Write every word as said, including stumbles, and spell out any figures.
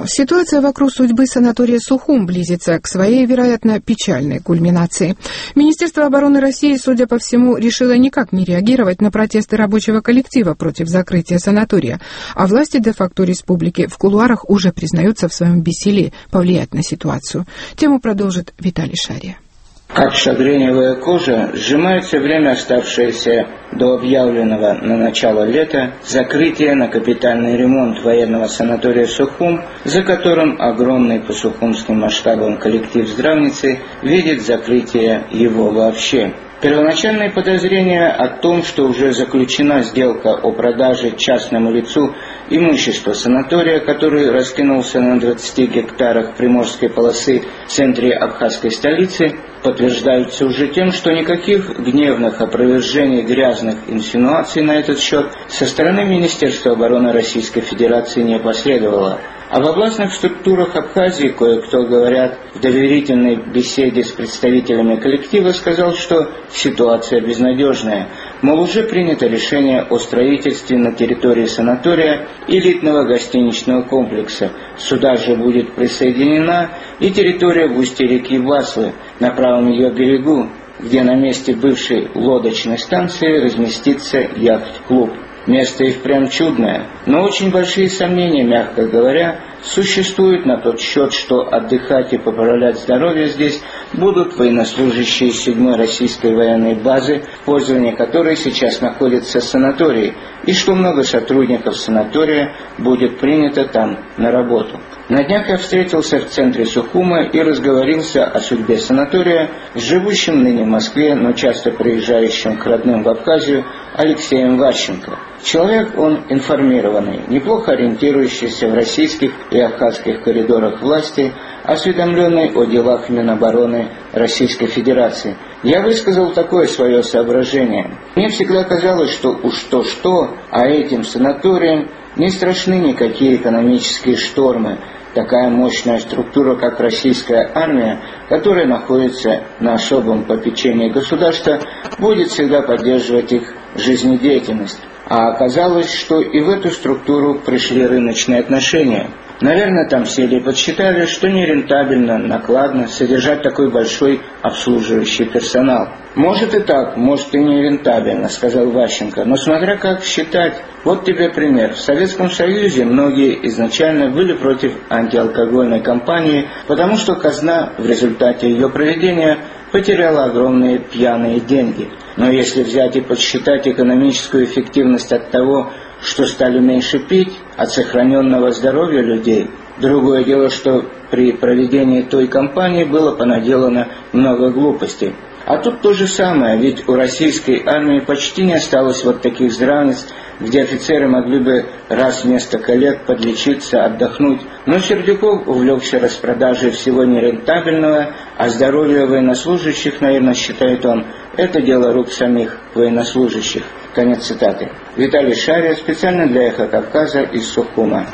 тему. Ситуация вокруг судьбы санатория «Сухум» близится к своей, вероятно, печальной кульминации. Министерство обороны России, судя по всему, решило никак не реагировать на протесты рабочего коллектива против закрытия санатория, а власти де-факто республики в кулуарах уже признаются в своем бессилии повлиять на ситуацию. Тему продолжит Виталий Шария. Как шагреневая кожа сжимается время, оставшееся до объявленного на начало лета закрытия на капитальный ремонт военного санатория «Сухум», за которым огромный по сухумским масштабам коллектив здравницы видит закрытие его вообще. Первоначальные подозрения о том, что уже заключена сделка о продаже частному лицу имущества санатория, который раскинулся на двадцати гектарах приморской полосы в центре абхазской столицы, подтверждаются уже тем, что никаких гневных опровержений грязных инсинуаций на этот счет со стороны Министерства обороны Российской Федерации не последовало. А в областных структурах Абхазии кое-кто, говорят, в доверительной беседе с представителями коллектива сказал, что ситуация безнадежная. Мол, уже принято решение о строительстве на территории санатория элитного гостиничного комплекса. Сюда же будет присоединена и территория в устье реки Васлы, на правом ее берегу, где на месте бывшей лодочной станции разместится яхт-клуб. Место и впрямь чудное, но очень большие сомнения, мягко говоря, существуют на тот счет, что отдыхать и поправлять здоровье здесь будут военнослужащие седьмой российской военной базы, в пользовании которой сейчас находится санаторий, и что много сотрудников санатория будет принято там на работу. На днях я встретился в центре Сухума и разговорился о судьбе санатория с живущим ныне в Москве, но часто приезжающим к родным в Абхазию Алексеем Ващенко. Человек он информированный, неплохо ориентирующийся в российских и абхазских коридорах власти, осведомленный о делах Минобороны Российской Федерации. Я высказал такое свое соображение. Мне всегда казалось, что уж то-что, а этим санаториям не страшны никакие экономические штормы. Такая мощная структура, как российская армия, которая находится на особом попечении государства, будет всегда поддерживать их жизнедеятельность. А оказалось, что и в эту структуру пришли рыночные отношения. Наверное, там сели и подсчитали, что нерентабельно, накладно содержать такой большой обслуживающий персонал. «Может и так, может и нерентабельно», — сказал Ващенко, «но смотря как считать. Вот тебе пример. В Советском Союзе многие изначально были против антиалкогольной кампании, потому что казна в результате ее проведения потеряла огромные пьяные деньги. Но если взять и подсчитать экономическую эффективность от того, что стали меньше пить, от сохраненного здоровья людей, другое дело, что при проведении той кампании было понаделано много глупостей. А тут то же самое, ведь у российской армии почти не осталось вот таких здравниц, где офицеры могли бы раз в несколько лет подлечиться, отдохнуть. Но Сердюков увлекся распродажей всего нерентабельного, а здоровье военнослужащих, наверное, считает он, это дело рук самих военнослужащих. Конец цитаты. Виталий Шария, специально для «Эхо Кавказа» из Сухума.